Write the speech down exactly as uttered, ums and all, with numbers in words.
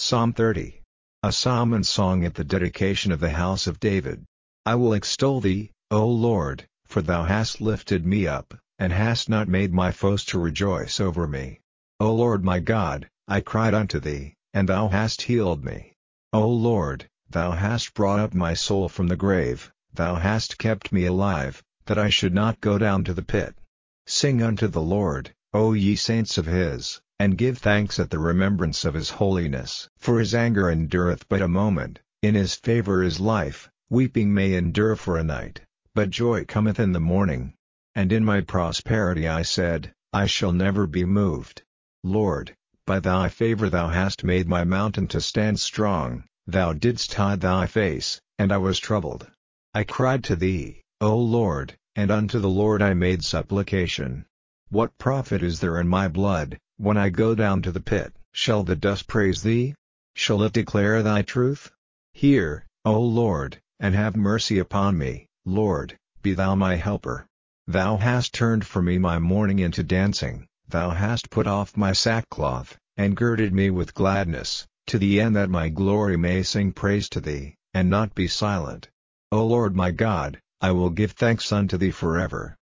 Psalm thirty. A psalm and song at the dedication of the house of David. I will extol thee, O Lord, for thou hast lifted me up, and hast not made my foes to rejoice over me. O Lord my God, I cried unto thee, and thou hast healed me. O Lord, thou hast brought up my soul from the grave, thou hast kept me alive, that I should not go down to the pit. Sing unto the Lord, O ye saints of his, and give thanks at the remembrance of his holiness. For his anger endureth but a moment, in his favor is life. Weeping may endure for a night, but joy cometh in the morning. And in my prosperity I said, I shall never be moved. Lord, by thy favor thou hast made my mountain to stand strong, thou didst hide thy face, and I was troubled. I cried to thee, O Lord, and unto the Lord I made supplication. What profit is there in my blood, when I go down to the pit? Shall the dust praise thee? Shall it declare thy truth? Hear, O Lord, and have mercy upon me, Lord, be thou my helper. Thou hast turned for me my mourning into dancing, thou hast put off my sackcloth, and girded me with gladness, to the end that my glory may sing praise to thee, and not be silent. O Lord my God, I will give thanks unto thee forever.